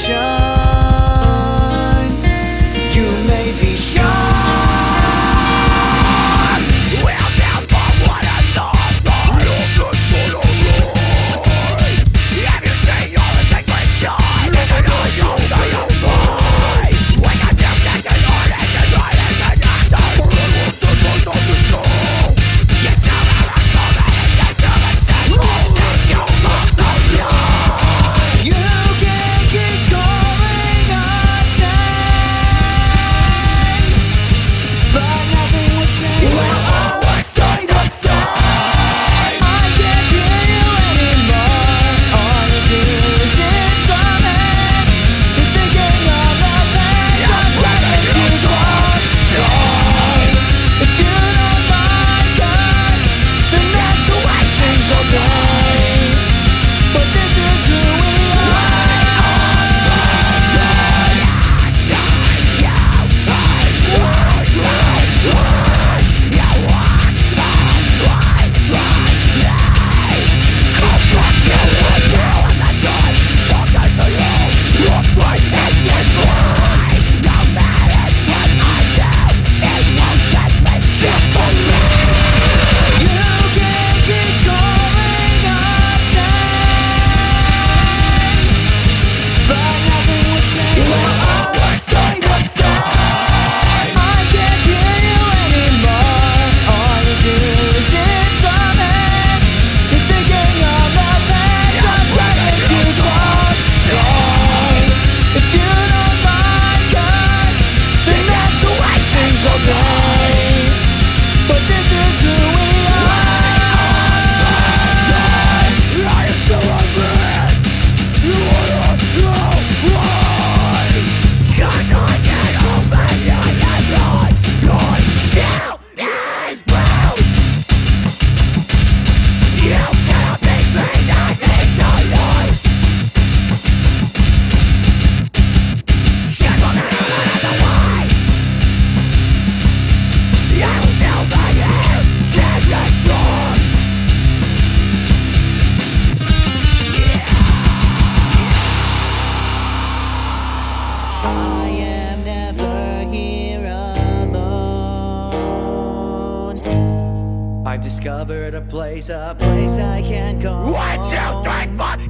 shine. You may be sure we'll never one another. You're good for the ride. Have you seen all the things we've done? And I know you're mine. We got them taking on it and riding the answer. We're the second of the show. You tell me I'm coming and you tell me that all this you love the lie. You can keep calling us names, but nothing will change. We'll always stay the same. I can't hear you anymore. All you do is inform me. You're thinking of the best. I'm letting you talk. If you don't like us, then that's the way things will be. But this is who we are. You can keep calling us names, but nothing will change. We'll always stay the same. I can't hear you anymore. All you do is inform me. You're thinking of the best. I'm letting you talk. If you don't like us, then that's the way things will be. But this is who we are. I am still a man. You wanna know why? 'Cause I can't open your eyes. You're still in round. You cannot make me nothing to life. Shit will never run out of the way. You still be here, take your sword. I am never here alone. I've discovered a place I can go. 1, 2, 3, 4.